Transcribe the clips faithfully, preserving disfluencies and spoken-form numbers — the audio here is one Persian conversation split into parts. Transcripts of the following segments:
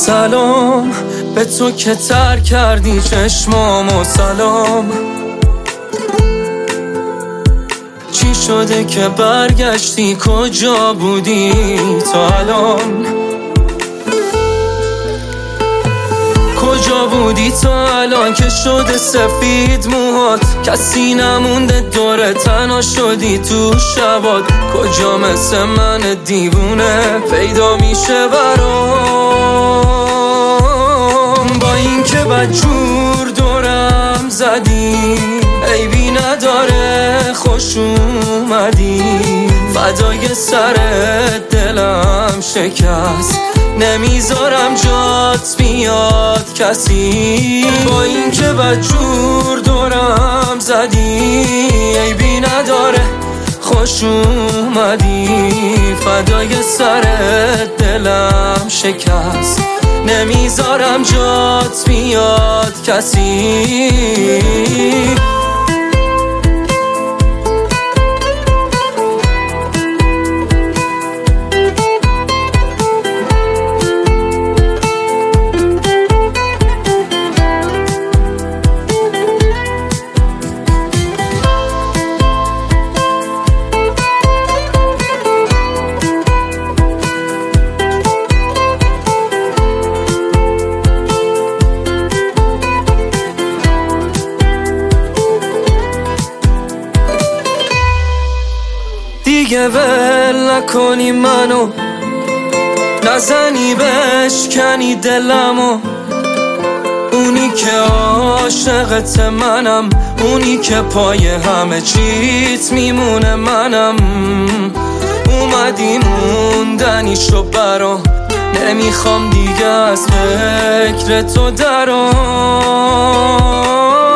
سلام به تو که تر کردی چشمامو، سلام. چی شده که برگشتی؟ کجا بودی تا الان؟ کجا بودی تا الان که شده سفید موهات؟ کسی نمونده دوره، تنها شدی تو شبات. کجا مثل من دیوونه پیدا میشه برام؟ با این که بدجور دورم زدی، عیبی نداره خوش اومدی. فدای سرت دلم شکست، نمیذارم جات بیاد کسی. با این که بدجور دورم زدی، عیبی نداره خوش اومدی. فدای سرت دلم شکست، نمیذارم جات بیاد کسی. دیگه ول نکنی منو، نزنی بشکنی دلمو. اونی که عاشقت منم، اونی که پای همه چیت میمونه منم. اومدی موندنی شو برام، نمیخوام دیگه از فکر تو درام.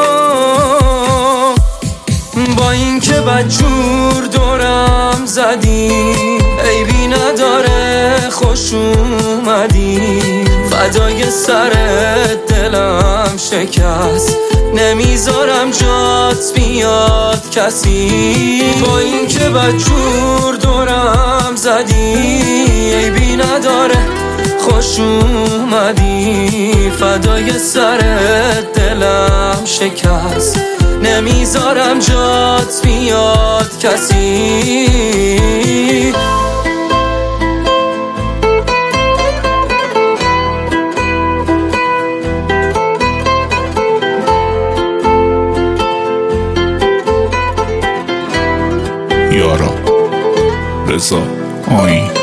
با این که بدجور دورم زدی، عیبی نداره خوش اومدی. فدای سرت دلم شکست، نمیذارم جات بیاد کسی. با این که بدجور دورم زدی، عیبی نداره خوش اومدی. فدای سرت دلم شکست، نمیذارم جات بیاد کسی. یارا رضا آیین